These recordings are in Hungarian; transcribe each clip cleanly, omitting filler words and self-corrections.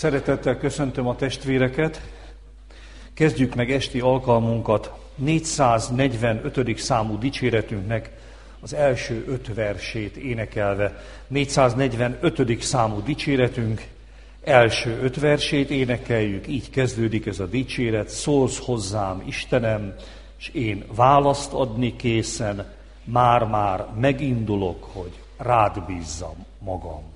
Szeretettel köszöntöm a testvéreket. Kezdjük meg esti alkalmunkat 445. számú dicséretünknek az első 5 versét énekelve. 445. számú dicséretünk első 5 versét énekeljük, így kezdődik ez a dicséret. Szólsz hozzám, Istenem, és én választ adni készen, már-már megindulok, hogy rád bízzam magam.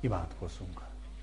Imádkozzunk.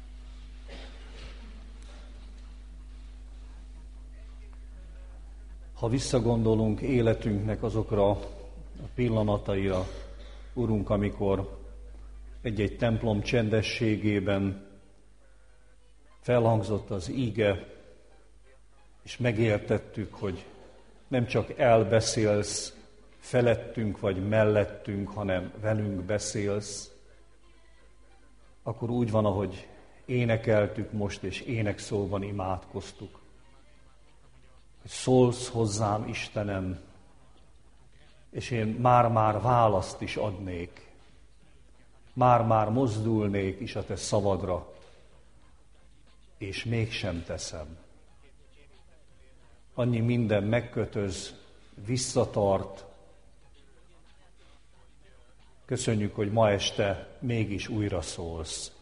Ha visszagondolunk életünknek azokra a pillanataira, Urunk, amikor egy-egy templom csendességében felhangzott az íge, és megértettük, hogy nem csak elbeszélsz felettünk vagy mellettünk, hanem velünk beszélsz, akkor úgy van, ahogy énekeltük most, és énekszóban imádkoztuk, hogy szólsz hozzám, Istenem, és én már-már választ is adnék, már-már mozdulnék is a te szavadra, és mégsem teszem. Annyi minden megkötöz, visszatart. Köszönjük, hogy ma este mégis újra szólsz.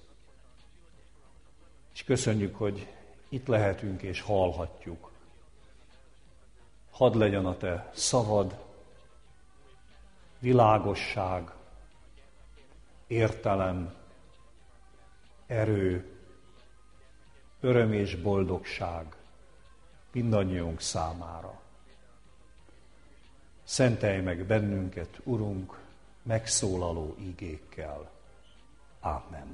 És köszönjük, hogy itt lehetünk és hallhatjuk. Hadd legyen a te szavad, világosság, értelem, erő, öröm és boldogság mindannyiunk számára. Szentelj meg bennünket, Urunk, megszólaló igékkel. Ámen.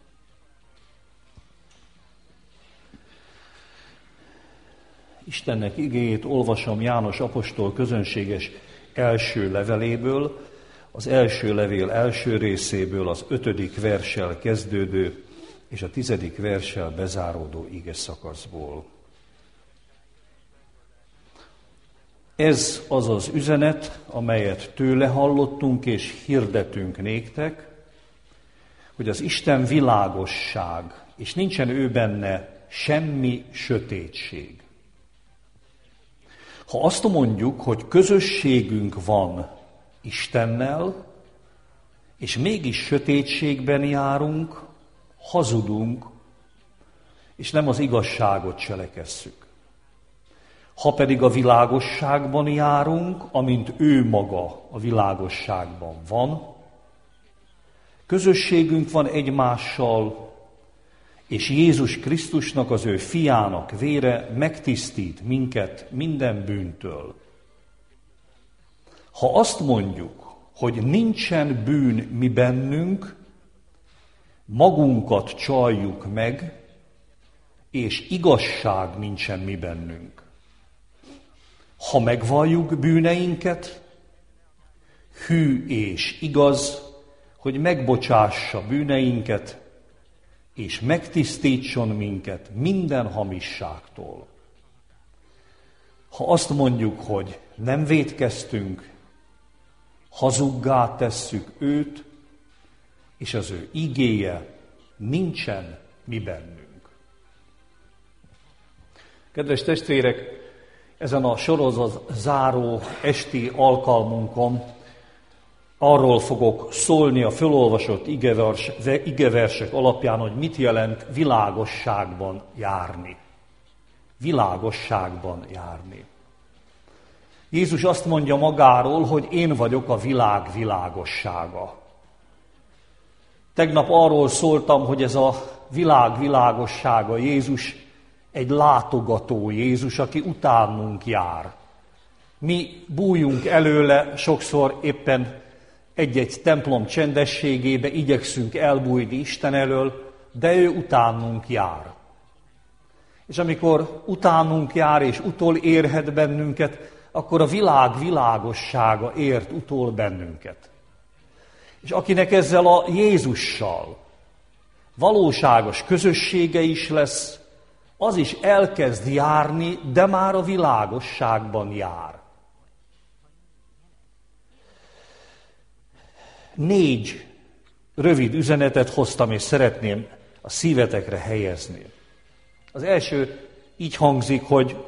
Istennek igéjét olvasom János apostol közönséges első leveléből, az első levél első részéből, az 5. verssel kezdődő és a 10. verssel bezáródó ige szakaszból. Ez az az üzenet, amelyet tőle hallottunk és hirdetünk néktek, hogy az Isten világosság, és nincsen ő benne semmi sötétség. Ha azt mondjuk, hogy közösségünk van Istennel, és mégis sötétségben járunk, hazudunk, és nem az igazságot cselekesszük. Ha pedig a világosságban járunk, amint ő maga a világosságban van, közösségünk van egymással, és Jézus Krisztusnak, az ő fiának vére megtisztít minket minden bűntől. Ha azt mondjuk, hogy nincsen bűn mi bennünk, magunkat csaljuk meg, és igazság nincsen mi bennünk. Ha megvalljuk bűneinket, hű és igaz, hogy megbocsássa bűneinket, és megtisztítson minket minden hamisságtól. Ha azt mondjuk, hogy nem vétkeztünk, hazuggá tesszük őt, és az ő igéje nincsen mi bennünk. Kedves testvérek, ezen a sorozat záró esti alkalmunkon arról fogok szólni a fölolvasott igeversek alapján, hogy mit jelent világosságban járni. Világosságban járni. Jézus azt mondja magáról, hogy én vagyok a világ világossága. Tegnap arról szóltam, hogy ez a világ világossága Jézus egy látogató Jézus, aki utánunk jár. Mi bújjunk előle, sokszor éppen egy-egy templom csendességébe igyekszünk elbújni Isten elől, de ő utánunk jár. És amikor utánunk jár és utol érhet bennünket, akkor a világ világossága ért utol bennünket. És akinek ezzel a Jézussal valóságos közössége is lesz, az is elkezd járni, de már a világosságban jár. 4 rövid üzenetet hoztam, és szeretném a szívetekre helyezni. Az első így hangzik, hogy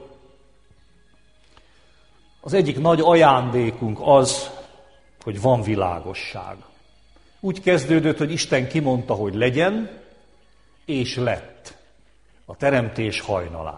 az egyik nagy ajándékunk az, hogy van világosság. Úgy kezdődött, hogy Isten kimondta, hogy legyen, és lett a teremtés hajnalán.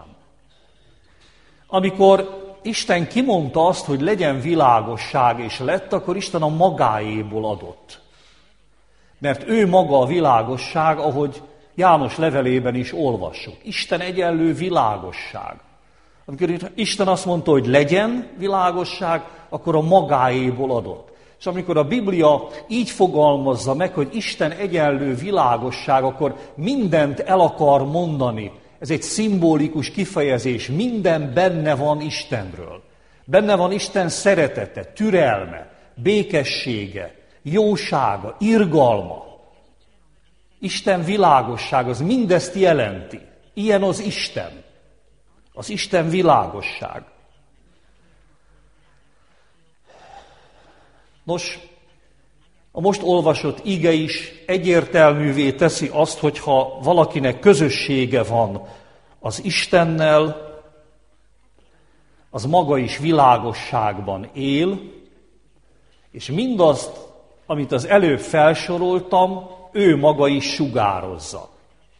Amikor Isten kimondta azt, hogy legyen világosság, és lett, akkor Isten a magáéból adott. Mert ő maga a világosság, ahogy János levelében is olvassuk. Isten egyenlő világosság. Amikor Isten azt mondta, hogy legyen világosság, akkor a magáéból adott. És amikor a Biblia így fogalmazza meg, hogy Isten egyenlő világosság, akkor mindent el akar mondani. Ez egy szimbolikus kifejezés, minden benne van Istenről. Benne van Isten szeretete, türelme, békessége, jósága, irgalma. Isten világosság, az mindezt jelenti. Ilyen az Isten. Az Isten világosság. Nos, a most olvasott ige is egyértelművé teszi azt, hogyha valakinek közössége van az Istennel, az maga is világosságban él, és mindazt, amit az előbb felsoroltam, ő maga is sugározza.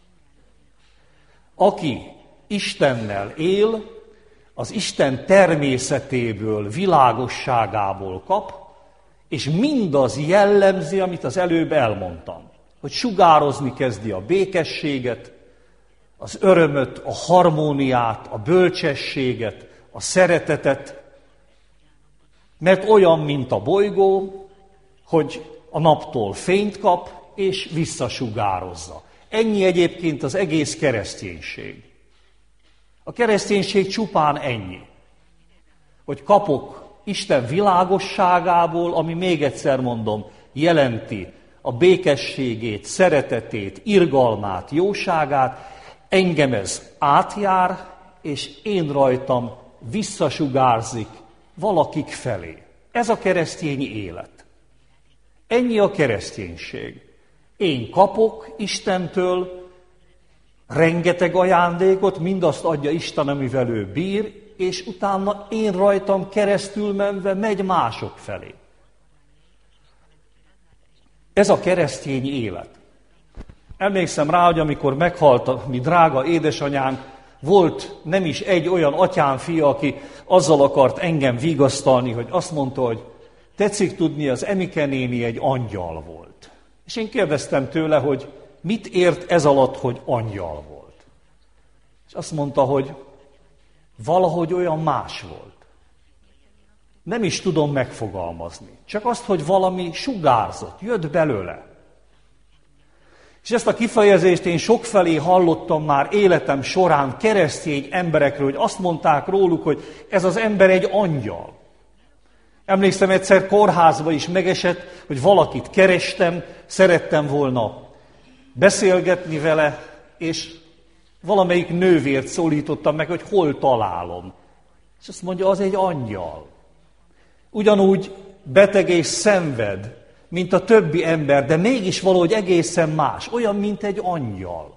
Aki Istennel él, az Isten természetéből, világosságából kap, és mindaz jellemzi, amit az előbb elmondtam. Hogy sugározni kezdi a békességet, az örömöt, a harmóniát, a bölcsességet, a szeretetet, mert olyan, mint a bolygó, hogy a naptól fényt kap, és visszasugározza. Ennyi egyébként az egész kereszténység. A kereszténység csupán ennyi, hogy kapok Isten világosságából, ami még egyszer mondom, jelenti a békességét, szeretetét, irgalmát, jóságát, engem ez átjár, és én rajtam visszasugárzik valakik felé. Ez a keresztény élet. Ennyi a kereszténység. Én kapok Istentől rengeteg ajándékot, mindazt adja Isten, amivel ő bír, és utána én rajtam keresztül menve megy mások felé. Ez a keresztény élet. Emlékszem rá, hogy amikor meghalt a mi drága édesanyánk, volt nem is egy olyan atyám fia, aki azzal akart engem vigasztalni, hogy azt mondta, hogy tetszik tudni, az Emike néni egy angyal volt. És én kérdeztem tőle, hogy mit ért ez alatt, hogy angyal volt. És azt mondta, hogy valahogy olyan más volt. Nem is tudom megfogalmazni. Csak azt, hogy valami sugárzott, jött belőle. És ezt a kifejezést én sokfelé hallottam már életem során keresztény emberekről, hogy azt mondták róluk, hogy ez az ember egy angyal. Emlékszem, egyszer kórházba is megesett, hogy valakit kerestem, szerettem volna beszélgetni vele, és valamelyik nővért szólítottam meg, hogy hol találom. És azt mondja, az egy angyal. Ugyanúgy beteg és szenved, mint a többi ember, de mégis valahogy egészen más, olyan, mint egy angyal.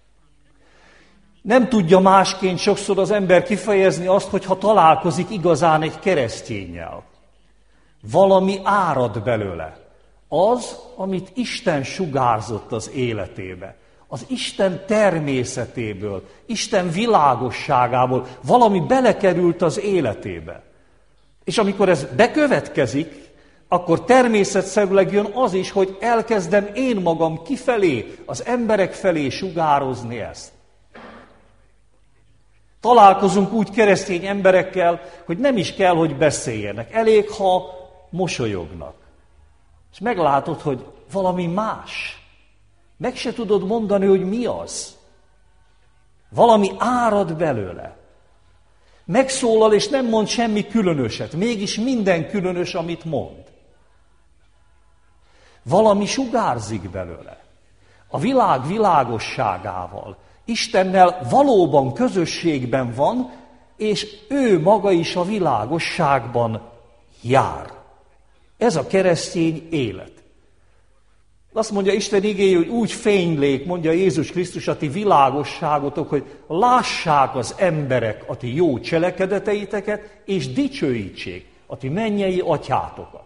Nem tudja másként sokszor az ember kifejezni azt, hogyha találkozik igazán egy kereszténnyel. Valami árad belőle. Az, amit Isten sugárzott az életébe. Az Isten természetéből, Isten világosságából valami belekerült az életébe. És amikor ez bekövetkezik, akkor természetszerűleg jön az is, hogy elkezdem én magam kifelé, az emberek felé sugározni ezt. Találkozunk úgy keresztény emberekkel, hogy nem is kell, hogy beszéljenek. Elég, ha mosolyognak. És meglátod, hogy valami más. Meg se tudod mondani, hogy mi az. Valami árad belőle. Megszólal, és nem mond semmi különöset. Mégis minden különös, amit mond. Valami sugárzik belőle. A világ világosságával. Istennel valóban közösségben van, és ő maga is a világosságban jár. Ez a keresztény élet. Azt mondja Isten igéje, hogy úgy fénylék, mondja Jézus Krisztus, a ti világosságotok, hogy lássák az emberek a ti jó cselekedeteiteket, és dicsőítsék a ti mennyei atyátokat.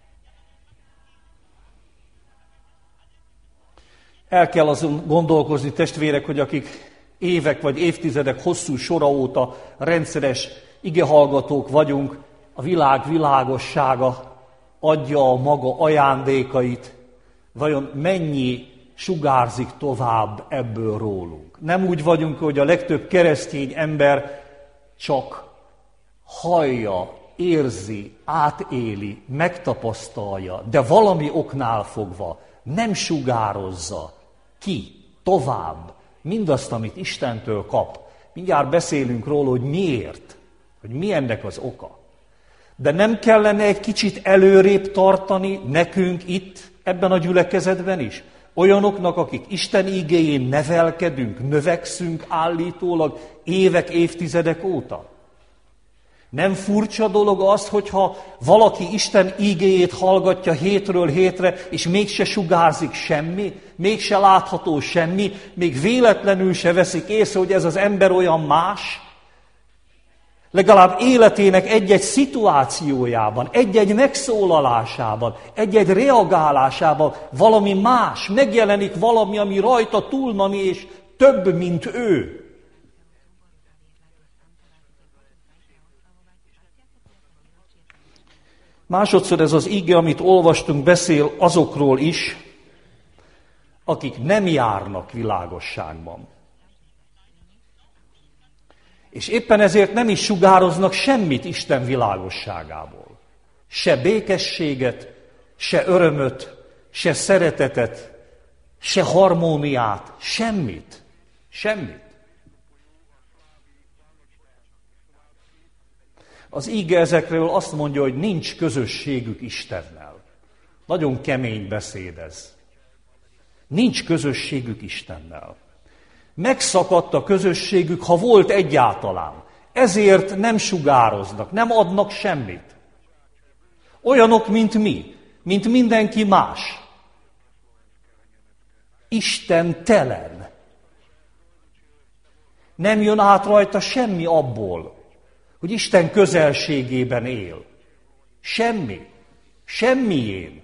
El kell azon gondolkozni, testvérek, hogy akik évek vagy évtizedek hosszú sora óta rendszeres igehallgatók vagyunk, a világ világossága adja a maga ajándékait, Vajon mennyi sugárzik tovább ebből rólunk? Nem úgy vagyunk, hogy a legtöbb keresztény ember csak hallja, érzi, átéli, megtapasztalja, de valami oknál fogva nem sugározza ki tovább mindazt, amit Istentől kap. Mindjárt beszélünk róla, hogy miért, hogy mi ennek az oka. De nem kellene egy kicsit előrébb tartani nekünk itt, ebben a gyülekezetben is? Olyanoknak, akik Isten igéjén nevelkedünk, növekszünk állítólag évek, évtizedek óta. Nem furcsa dolog az, hogyha valaki Isten igéjét hallgatja hétről hétre, és mégse sugárzik semmi, mégse látható semmi, még véletlenül se veszik észre, hogy ez az ember olyan más. Legalább életének egy-egy szituációjában, egy-egy megszólalásában, egy-egy reagálásában valami más, megjelenik valami, ami rajta túlmani, és több, mint ő. Másodszor ez az ige, amit olvastunk, beszél azokról is, akik nem járnak világosságban. És éppen ezért nem is sugároznak semmit Isten világosságából. Se békességet, se örömöt, se szeretetet, se harmóniát, semmit. Semmit. Az íge ezekről azt mondja, hogy nincs közösségük Istennel. Nagyon kemény beszéd ez. Nincs közösségük Istennel. Megszakadt a közösségük, ha volt egyáltalán. Ezért nem sugároznak, nem adnak semmit. Olyanok, mint mi, mint mindenki más. Istentelen. Nem jön át rajta semmi abból, hogy Isten közelségében él. Semmi. Semmién.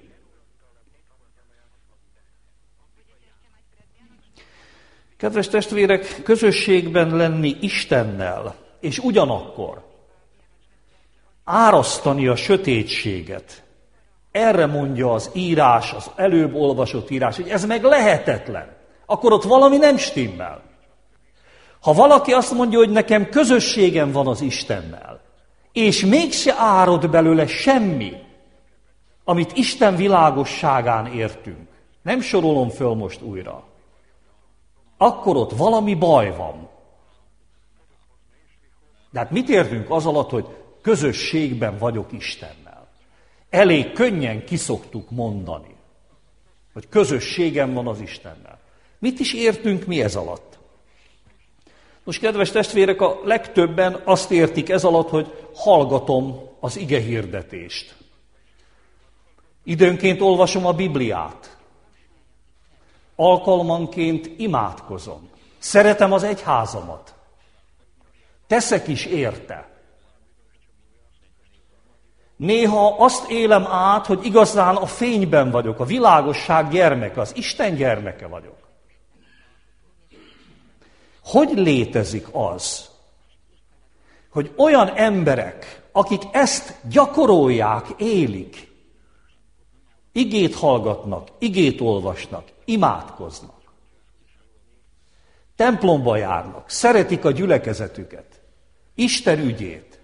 Kedves testvérek, közösségben lenni Istennel, és ugyanakkor árasztani a sötétséget. Erre mondja az írás, az előbb olvasott írás, hogy ez meg lehetetlen. Akkor ott valami nem stimmel. Ha valaki azt mondja, hogy nekem közösségem van az Istennel, és mégse árad belőle semmi, amit Isten világosságán értünk, nem sorolom föl most újra, akkor ott valami baj van. De hát mit értünk az alatt, hogy közösségben vagyok Istennel? Elég könnyen kiszoktuk mondani, hogy közösségem van az Istennel. Mit is értünk mi ez alatt? Most, kedves testvérek, a legtöbben azt értik ez alatt, hogy hallgatom az igehirdetést. Időnként olvasom a Bibliát. Alkalmanként imádkozom. Szeretem az egyházamat. Teszek is érte. Néha azt élem át, hogy igazán a fényben vagyok, a világosság gyermeke, az Isten gyermeke vagyok. Hogy létezik az, hogy olyan emberek, akik ezt gyakorolják, élik, igét hallgatnak, igét olvasnak, imádkoznak, templomba járnak, szeretik a gyülekezetüket, Isten ügyét,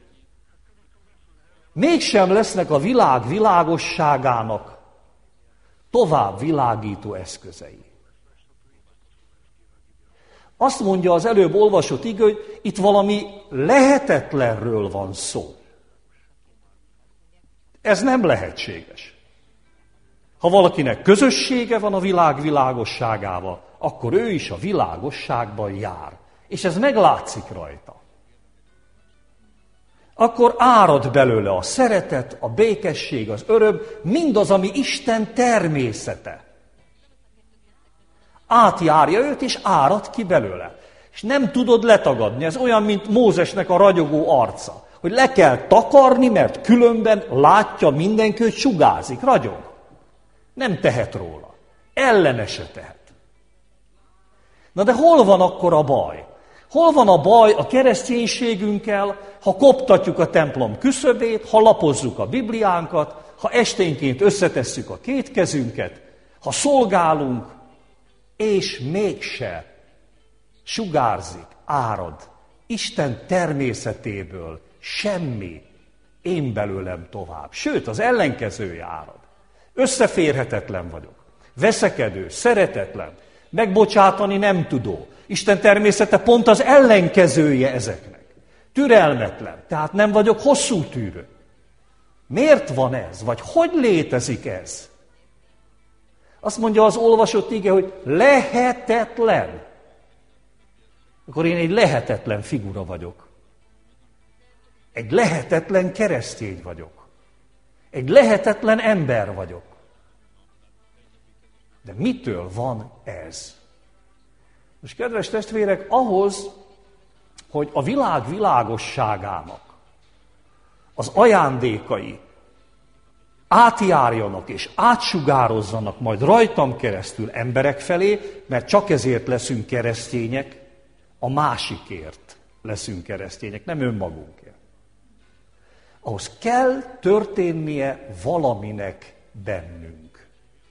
mégsem lesznek a világ világosságának tovább világító eszközei. Azt mondja az előbb olvasott ige, hogy itt valami lehetetlenről van szó. Ez nem lehetséges. Ha valakinek közössége van a világ világosságával, akkor ő is a világosságban jár. És ez meglátszik rajta. Akkor árad belőle a szeretet, a békesség, az öröm, mindaz, ami Isten természete. Átjárja őt, és árad ki belőle. És nem tudod letagadni. Ez olyan, mint Mózesnek a ragyogó arca. Hogy le kell takarni, mert különben látja mindenki, hogy sugárzik, ragyog. Nem tehet róla. Ellene se tehet. Na de hol van akkor a baj? Hol van a baj a kereszténységünkkel, ha koptatjuk a templom küszöbét, ha lapozzuk a Bibliánkat, ha esténként összetesszük a két kezünket, Ha szolgálunk, és mégse sugárzik, árad Isten természetéből semmi, én belőlem tovább. Sőt, az ellenkezője árad. Összeférhetetlen vagyok, veszekedő, szeretetlen, megbocsátani nem tudó. Isten természete pont az ellenkezője ezeknek. Türelmetlen, tehát nem vagyok hosszú tűrő. Miért van ez, vagy hogy létezik ez? Azt mondja az olvasott ige, hogy lehetetlen. Akkor én egy lehetetlen figura vagyok. Egy lehetetlen keresztény vagyok. Egy lehetetlen ember vagyok. De mitől van ez? Most kedves testvérek, ahhoz, hogy a világ világosságának az ajándékai átjárjanak és átsugározzanak majd rajtam keresztül emberek felé, mert csak ezért leszünk keresztények, a másikért leszünk keresztények, nem önmagunkért. Ahhoz kell történnie valaminek bennünk.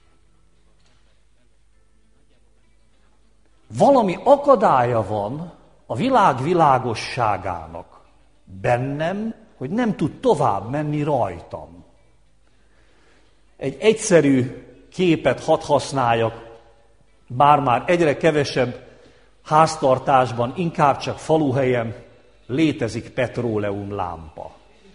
Valami akadálya van a világ világosságának bennem, hogy nem tud tovább menni rajtam. Egy egyszerű képet hadd használjak, bár már egyre kevesebb háztartásban, inkább csak faluhelyen létezik petróleum lámpa.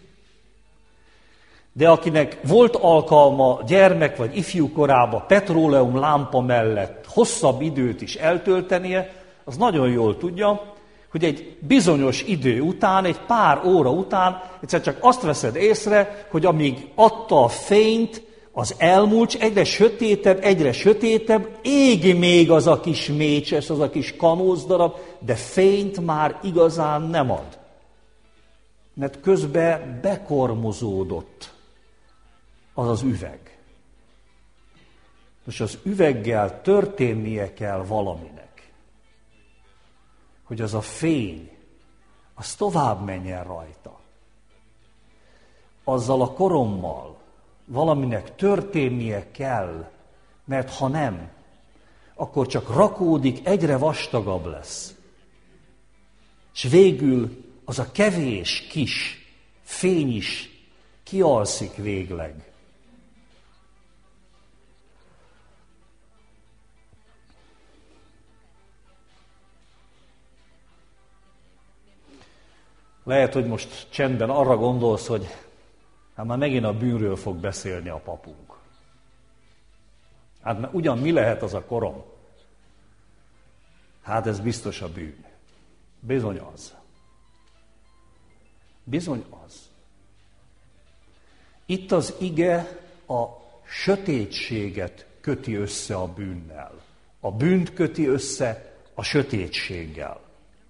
De akinek volt alkalma gyermek vagy ifjú korában petróleum lámpa mellett hosszabb időt is eltöltenie, az nagyon jól tudja, hogy egy bizonyos idő után, egy pár óra után egyszer csak azt veszed észre, hogy amíg adta a fényt, az elmúlt, egyre sötétebb, égi még az a kis mécses, az a kis kanózdarab, de fényt már igazán nem ad. Mert közben bekormozódott az az üveg. Most az üveggel történnie kell valaminek, hogy az a fény, az tovább menjen rajta. Azzal a korommal valaminek történnie kell, mert ha nem, akkor csak rakódik, egyre vastagabb lesz. És végül az a kevés kis fény is kialszik végleg. Lehet, hogy most csendben arra gondolsz, hogy hát már megint a bűnről fog beszélni a papunk. Hát ugyan mi lehet az a korom? Hát ez biztos a bűn. Bizony az. Bizony az. Itt az ige a sötétséget köti össze a bűnnel. A bűnt köti össze a sötétséggel.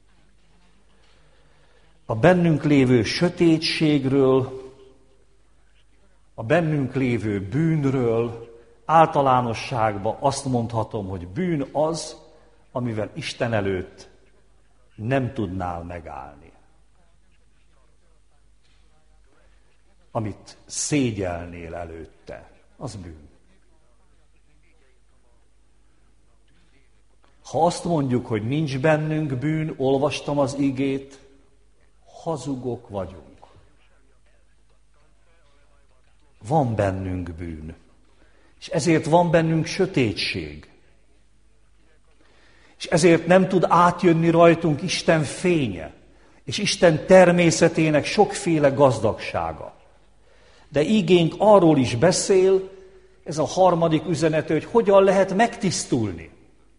A bennünk lévő sötétségről, a bennünk lévő bűnről általánosságban azt mondhatom, hogy bűn az, amivel Isten előtt nem tudnál megállni. Amit szégyelnél előtte, az bűn. Ha azt mondjuk, hogy nincs bennünk bűn, olvastam az igét, hazugok vagyunk. Van bennünk bűn, és ezért van bennünk sötétség. És ezért nem tud átjönni rajtunk Isten fénye, és Isten természetének sokféle gazdagsága. De igénk arról is beszél, ez a harmadik üzenete, hogy hogyan lehet megtisztulni.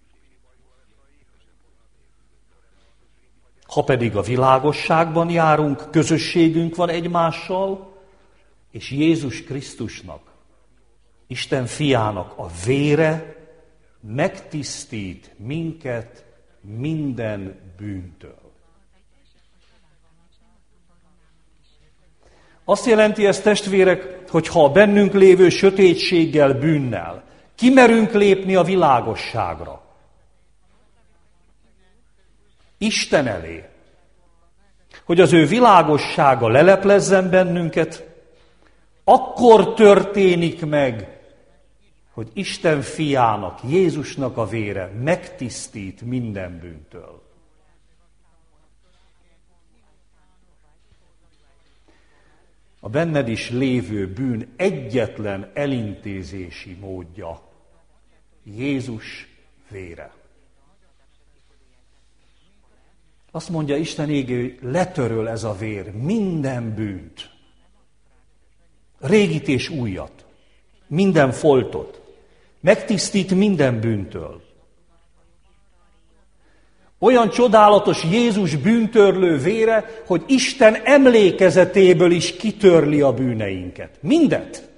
Ha pedig a világosságban járunk, közösségünk van egymással, és Jézus Krisztusnak, Isten fiának a vére megtisztít minket minden bűntől. Azt jelenti ez, testvérek, hogy ha a bennünk lévő sötétséggel, bűnnel kimerünk lépni a világosságra, Isten elé, hogy az ő világossága leleplezzen bennünket, akkor történik meg, hogy Isten fiának, Jézusnak a vére megtisztít minden bűntől. A benned is lévő bűn egyetlen elintézési módja Jézus vére. Azt mondja Isten igéje, hogy letöröl ez a vér minden bűnt. Régit és újat. Minden foltot. Megtisztít minden bűntől. Olyan csodálatos Jézus bűntörlő vére, hogy Isten emlékezetéből is kitörli a bűneinket. Mindet.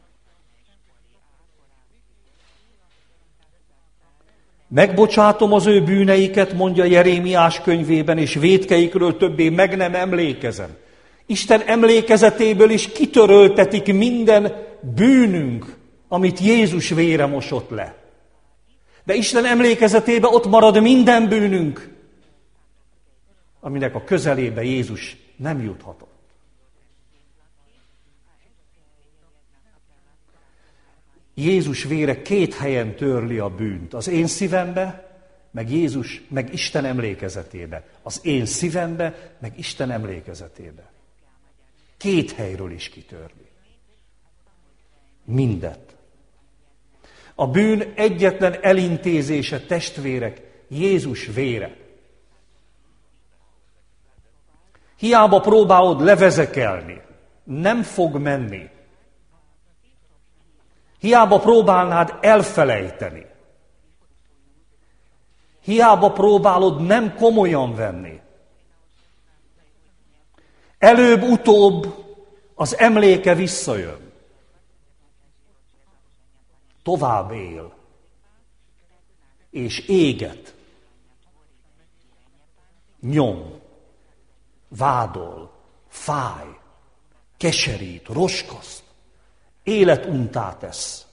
Megbocsátom az ő bűneiket, mondja Jerémiás könyvében, és vétkeikről többé meg nem emlékezem. Isten emlékezetéből is kitöröltetik minden bűnünk, amit Jézus vére mosott le. De Isten emlékezetében ott marad minden bűnünk, aminek a közelébe Jézus nem juthatott. Jézus vére két helyen törli a bűnt. Az én szívembe, meg Isten emlékezetébe. Az én szívembe, meg Isten emlékezetébe. Két helyről is kitörli. Mindet. A bűn egyetlen elintézése, testvérek, Jézus vére. Hiába próbálod levezekelni, nem fog menni. Hiába próbálnád elfelejteni. Hiába próbálod nem komolyan venni. Előbb-utóbb az emléke visszajön. Tovább él. És éget. Nyom. Vádol. Fáj. Keserít. Roskaszt. Életuntá tesz.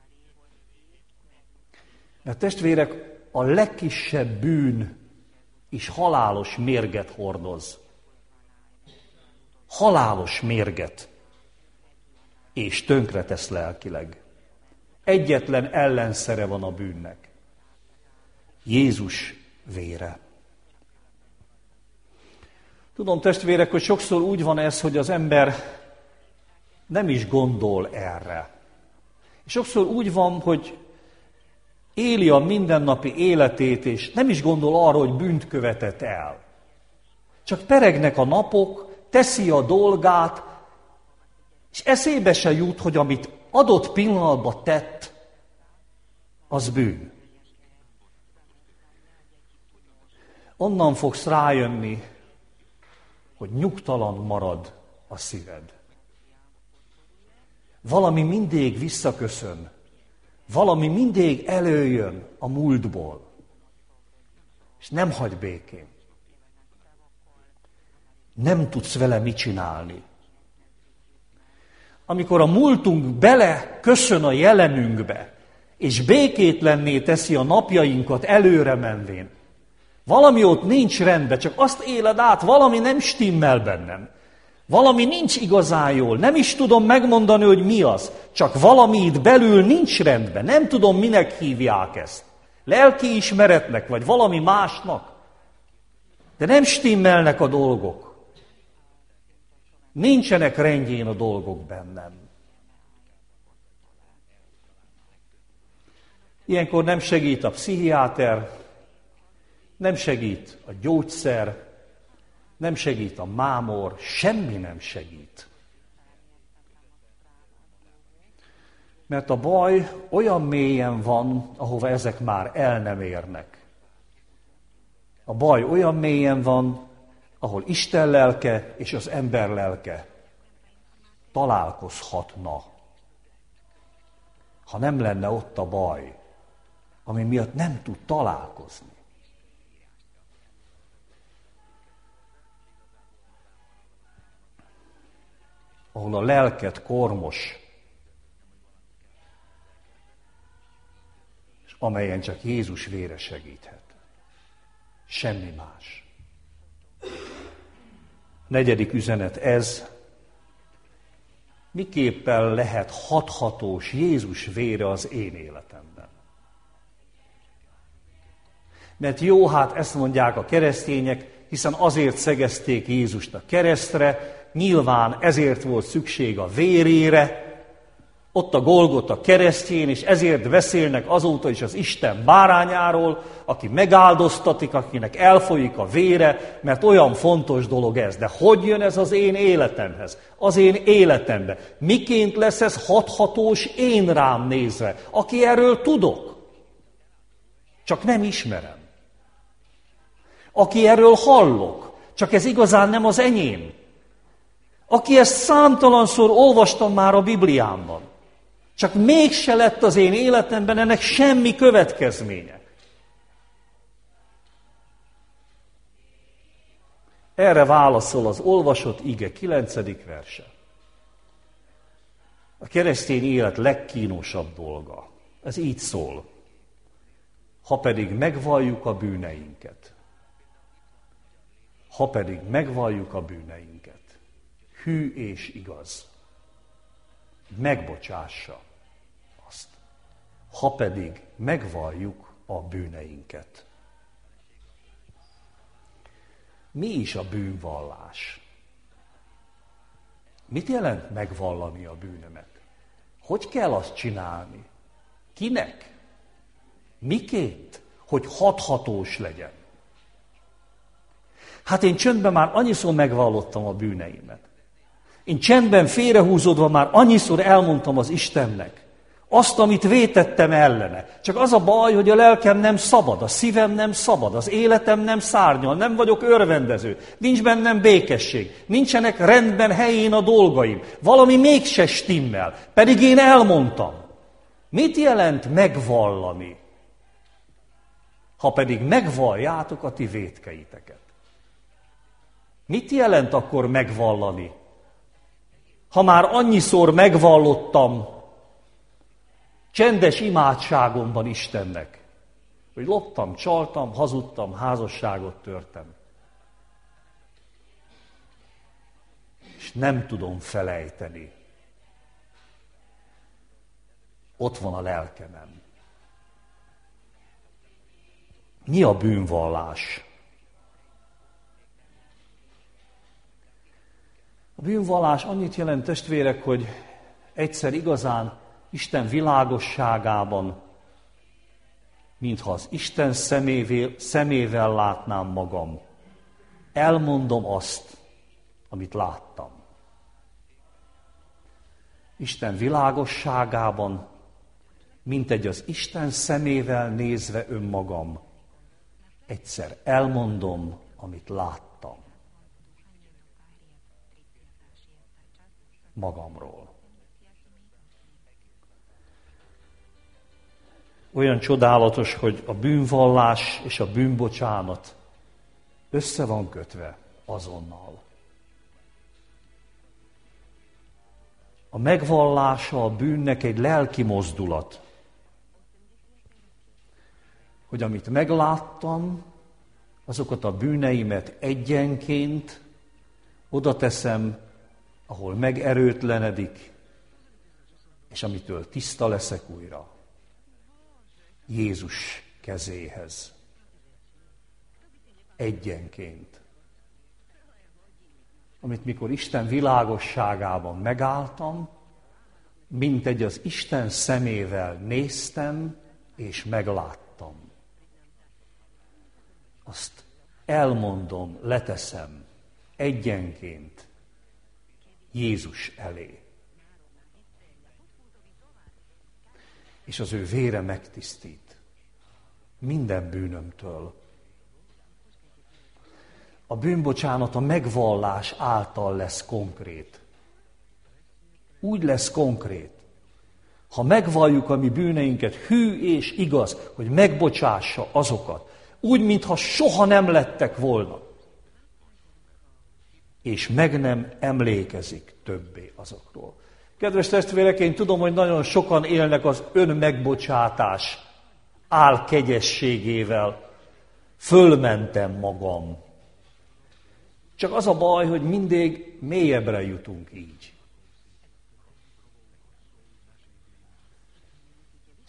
Mert testvérek, a legkisebb bűn is halálos mérget hordoz. Halálos mérget. És tönkretesz lelkileg. Egyetlen ellenszere van a bűnnek. Jézus vére. Tudom, testvérek, hogy sokszor úgy van ez, hogy az ember nem is gondol erre. És sokszor úgy van, hogy éli a mindennapi életét, és nem is gondol arra, hogy bűnt követett el. Csak peregnek a napok, teszi a dolgát, és eszébe se jut, hogy amit adott pillanatban tett, az bűn. Onnan fogsz rájönni, hogy nyugtalan marad a szíved. Valami mindig visszaköszön, valami mindig előjön a múltból, és nem hagy békén. Nem tudsz vele mit csinálni. Amikor a múltunk bele köszön a jelenünkbe, és békétlenné teszi a napjainkat előre menvén, valami ott nincs rendben, csak azt éled át, valami nem stimmel bennem. Valami nincs igazán jól, nem is tudom megmondani, hogy mi az, csak valami itt belül nincs rendben, nem tudom, minek hívják ezt. Lelkiismeretnek, vagy valami másnak. De nem stimmelnek a dolgok. Nincsenek rendjén a dolgok bennem. Ilyenkor nem segít a pszichiáter, nem segít a gyógyszer, nem segít a mámor, semmi nem segít. Mert a baj olyan mélyen van, ahova ezek már el nem érnek. A baj olyan mélyen van, ahol Isten lelke és az ember lelke találkozhatna. Ha nem lenne ott a baj, ami miatt nem tud találkozni. Ahol a lelked kormos, és amelyen csak Jézus vére segíthet. Semmi más. Negyedik üzenet ez. miképpen lehet hathatós Jézus vére az én életemben. Mert jó, hát ezt mondják a keresztények, hiszen azért szegezték Jézust a keresztre, nyilván ezért volt szükség a vérére, ott a Golgota keresztjén, és ezért beszélnek azóta is az Isten bárányáról, aki megáldoztatik, akinek elfolyik a vére, mert olyan fontos dolog ez. De hogy jön ez az én életemhez, az én életembe? Miként lesz ez hathatós én rám nézve, aki erről tudok? Csak nem ismerem. Aki erről hallok, csak ez igazán nem az enyém. Aki ezt számtalanszor olvastam már a Bibliámban. Csak mégse lett az én életemben ennek semmi következménye. Erre válaszol az olvasott ige 9. verse. A keresztény élet legkínosabb dolga. Ez így szól. Ha pedig megvalljuk a bűneinket. Ha pedig megvalljuk a bűneinket. Hű és igaz. Megbocsássa azt. Ha pedig megvalljuk a bűneinket. Mi is a bűnvallás? Mit jelent megvallani a bűnömet? Hogy kell azt csinálni? Kinek? Miként? Hogy hathatós legyen. Hát én csöndben már annyiszor megvallottam a bűneimet. Én csendben félrehúzódva már annyiszor elmondtam az Istennek azt, amit vétettem ellene. Csak az a baj, hogy a lelkem nem szabad, a szívem nem szabad, az életem nem szárnyal, nem vagyok örvendező, nincs bennem békesség, nincsenek rendben helyén a dolgaim, valami mégse stimmel, pedig én elmondtam. Mit jelent megvallani? Ha pedig megvalljátok a ti vétkeiteket. Mit jelent akkor megvallani? Ha már annyiszor megvallottam csendes imádságomban Istennek, hogy loptam, csaltam, hazudtam, házasságot törtem. És nem tudom felejteni. Ott van a lelkemem. Mi a bűnvallás? A bűnvallás annyit jelent, testvérek, hogy egyszer igazán Isten világosságában, mintha az Isten szemével látnám magam, elmondom azt, amit láttam. Isten világosságában, mintegy az Isten szemével nézve önmagam, egyszer elmondom, amit láttam. Magamról. Olyan csodálatos, hogy a bűnvallás és a bűnbocsánat össze van kötve azonnal. A megvallása a bűnnek egy lelki mozdulat. Hogy amit megláttam, azokat a bűneimet egyenként oda teszem, ahol megerőtlenedik, és amitől tiszta leszek újra. Jézus kezéhez. Egyenként. Amit mikor Isten világosságában megálltam, mintegy az Isten szemével néztem, és megláttam. Azt elmondom, leteszem egyenként Jézus elé. És az ő vére megtisztít minden bűnömtől. A bűnbocsánat a megvallás által lesz konkrét. Úgy lesz konkrét. Ha megvalljuk a mi bűneinket, hű és igaz, hogy megbocsássa azokat, úgy, mintha soha nem lettek volna. És meg nem emlékezik többé azokról. Kedves testvérek, én tudom, hogy nagyon sokan élnek az önmegbocsátás álkegyességével. Fölmentem magam. Csak az a baj, hogy mindig mélyebbre jutunk így.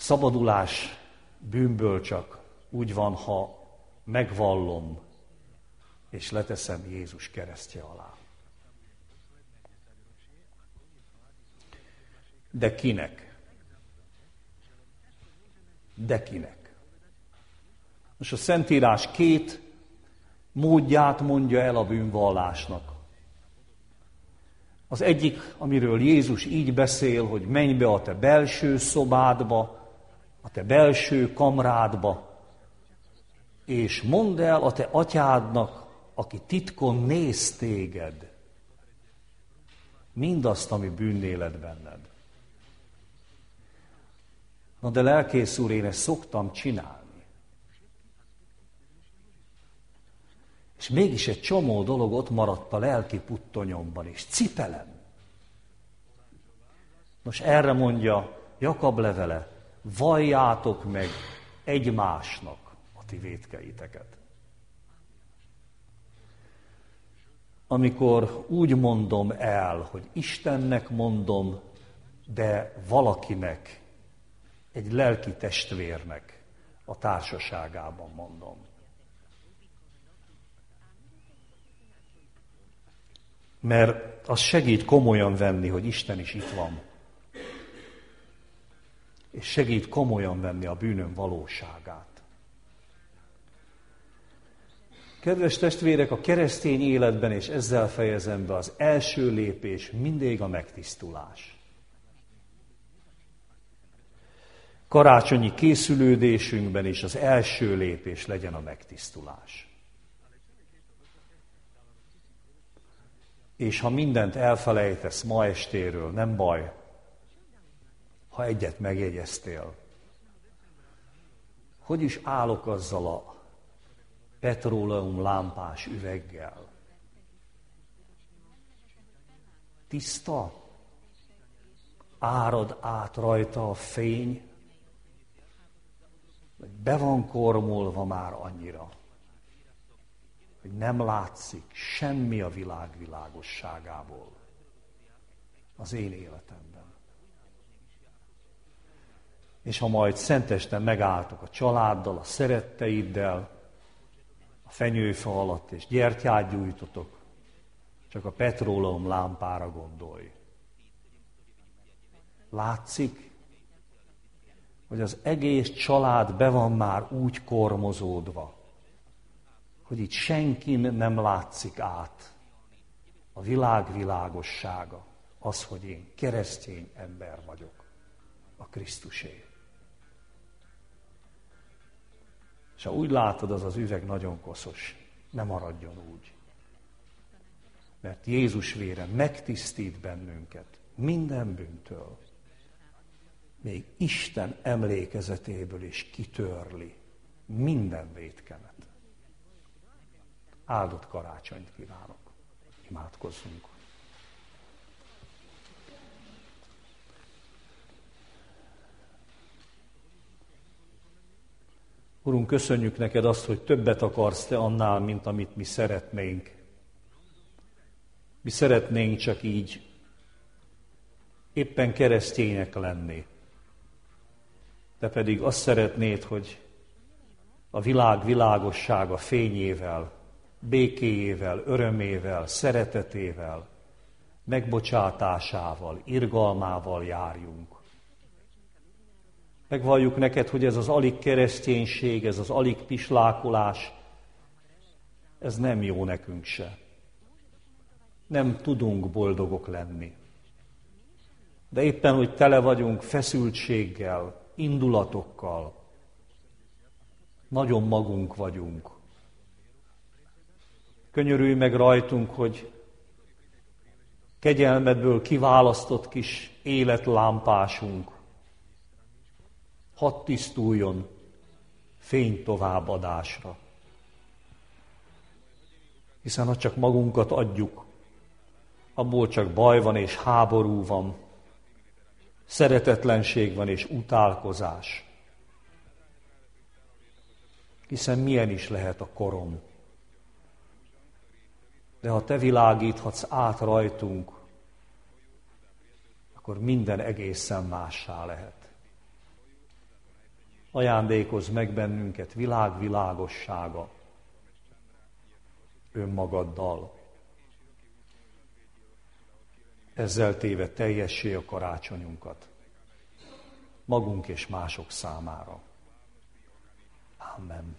szabadulás bűnből csak úgy van, ha megvallom, és leteszem Jézus keresztje alá. De kinek? De kinek? Most a Szentírás két módját mondja el a bűnvallásnak. Az egyik, amiről Jézus így beszél, hogy menj be a te belső szobádba, a te belső kamrádba, és mondd el a te atyádnak, aki titkon néz téged, mindazt, ami bűnéled benned. Na de lelkész úr, én ezt szoktam csinálni. És mégis egy csomó dolog ott maradt a lelki puttonyomban, és cipelem. Nos, erre mondja Jakab levele, valljátok meg egymásnak a ti vétkeiteket. Amikor úgy mondom el, hogy Istennek mondom, de valakinek, egy lelki testvérnek a társaságában mondom. Mert az segít komolyan venni, hogy Isten is itt van. És segít komolyan venni a bűnöm valóságát. Kedves testvérek, a keresztény életben, és ezzel fejezem be, az első lépés mindig a megtisztulás. Karácsonyi készülődésünkben is az első lépés legyen a megtisztulás. És ha mindent elfelejtesz ma estéről, nem baj, ha egyet megjegyeztél. Hogy is állok azzal a petróleum lámpás üveggel? Tiszta? Árad át rajta a fény? Vagy be van kormolva már annyira, hogy nem látszik semmi a világ világosságából az én életemben. És ha majd szentesten megálltok a családdal, a szeretteiddel, a fenyőfa alatt, és gyertyát gyújtotok, csak a petróleum lámpára gondolj. Látszik, hogy az egész család be van már úgy kormozódva, hogy itt senkin nem látszik át a világ világossága, az, hogy én keresztény ember vagyok, a Krisztusé. És ha úgy látod, az az üveg nagyon koszos, ne maradjon úgy. Mert Jézus vére megtisztít bennünket minden bűntől, még Isten emlékezetéből is kitörli minden vétkemet. Áldott karácsonyt kívánok. Imádkozzunk. Urunk, köszönjük neked azt, hogy többet akarsz te annál, mint amit mi szeretnénk. Mi szeretnénk csak így éppen keresztények lenni. Te pedig azt szeretnéd, hogy a világ világossága fényével, békéjével, örömével, szeretetével, megbocsátásával, irgalmával járjunk. Megvalljuk neked, hogy ez az alig kereszténység, ez az alig pislákolás, ez nem jó nekünk se. Nem tudunk boldogok lenni. De éppen, hogy tele vagyunk feszültséggel, indulatokkal, nagyon magunk vagyunk. Könyörülj meg rajtunk, hogy kegyelmedből kiválasztott kis életlámpásunk hadd tisztuljon fény továbbadásra. Hiszen ha csak magunkat adjuk, abból csak baj van és háború van, szeretetlenség van és utálkozás. Hiszen milyen is lehet a korom. De ha te világíthatsz át rajtunk, akkor minden egészen mássá lehet. ajándékozz meg bennünket világossága önmagaddal. Ezzel téve teljessé a karácsonyunkat, magunk és mások számára. Amen.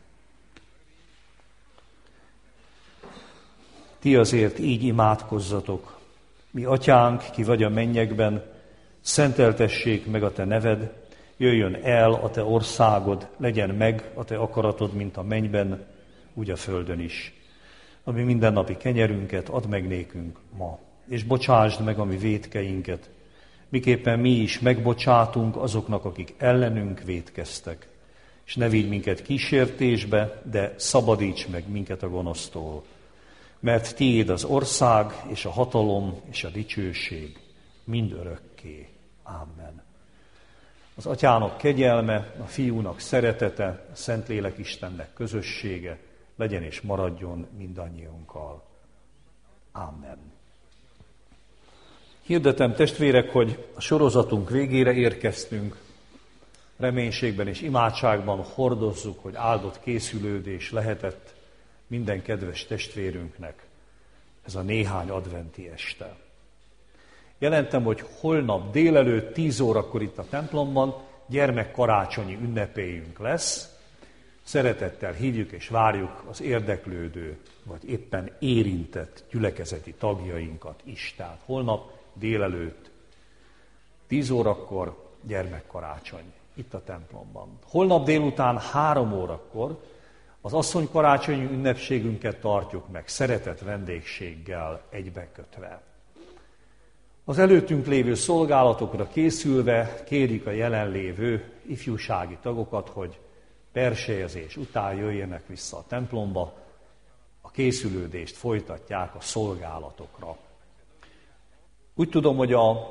Ti azért így imádkozzatok. Mi atyánk, ki vagy a mennyekben, szenteltessék meg a te neved, jöjjön el a te országod, legyen meg a te akaratod, mint a mennyben, úgy a földön is. Ami mindennapi kenyerünket add meg nékünk ma, és bocsásd meg a mi vétkeinket, miképpen mi is megbocsátunk azoknak, akik ellenünk vétkeztek. És ne vigy minket kísértésbe, de szabadíts meg minket a gonosztól. Mert tiéd az ország, és a hatalom, és a dicsőség mind örökké. Amen. Az Atyának kegyelme, a Fiúnak szeretete, a Szentlélek Istennek közössége legyen és maradjon mindannyiunkkal. Amen. Hirdetem, testvérek, hogy a sorozatunk végére érkeztünk. Reménységben és imádságban hordozzuk, hogy áldott készülődés lehetett minden kedves testvérünknek ez a néhány adventi este. Jelentem, hogy holnap délelőtt 10 órakor itt a templomban gyermekkarácsonyi ünnepélyünk lesz. Szeretettel hívjuk és várjuk az érdeklődő, vagy éppen érintett gyülekezeti tagjainkat is. Tehát holnap délelőtt 10 órakor gyermekkarácsony itt a templomban. Holnap délután 3 órakor az asszonykarácsonyi ünnepségünket tartjuk meg szeretett vendégséggel egybekötve. Az előttünk lévő szolgálatokra készülve kérjük a jelenlévő ifjúsági tagokat, hogy persejezés után jöjjenek vissza a templomba, a készülődést folytatják a szolgálatokra. Úgy tudom, hogy a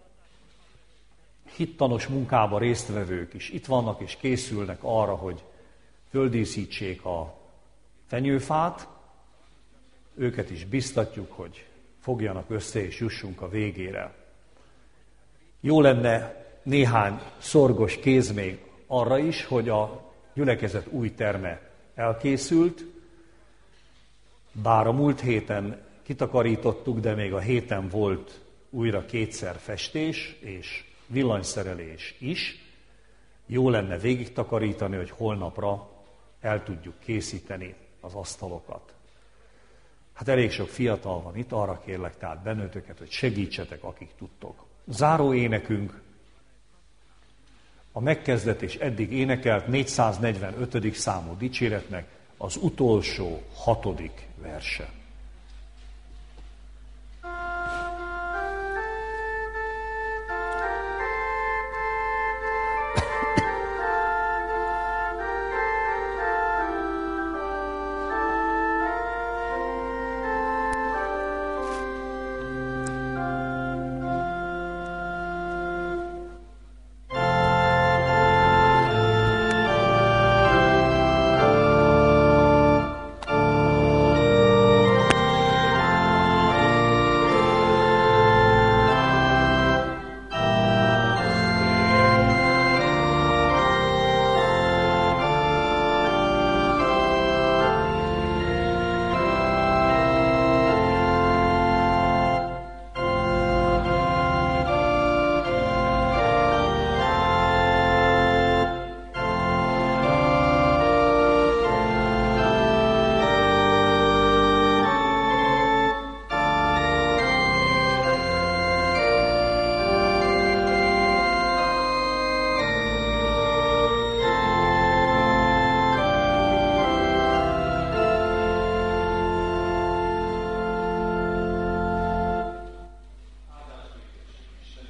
hittanos munkában résztvevők is itt vannak és készülnek arra, hogy földíszítsék a fenyőfát. Őket is biztatjuk, hogy fogjanak össze és jussunk a végére. Jó lenne néhány szorgos kéz még arra is, hogy a gyülekezet új terme elkészült, bár a múlt héten kitakarítottuk, de még a héten volt újra 2-szer festés és villanyszerelés is. Jó lenne végig takarítani, hogy holnapra el tudjuk készíteni az asztalokat. Hát elég sok fiatal van itt, arra kérlek tehát bennőtöket, hogy segítsetek, akik tudtok. Záró énekünk a megkezdett és eddig énekelt 445. számú dicséretnek az utolsó 6. verse.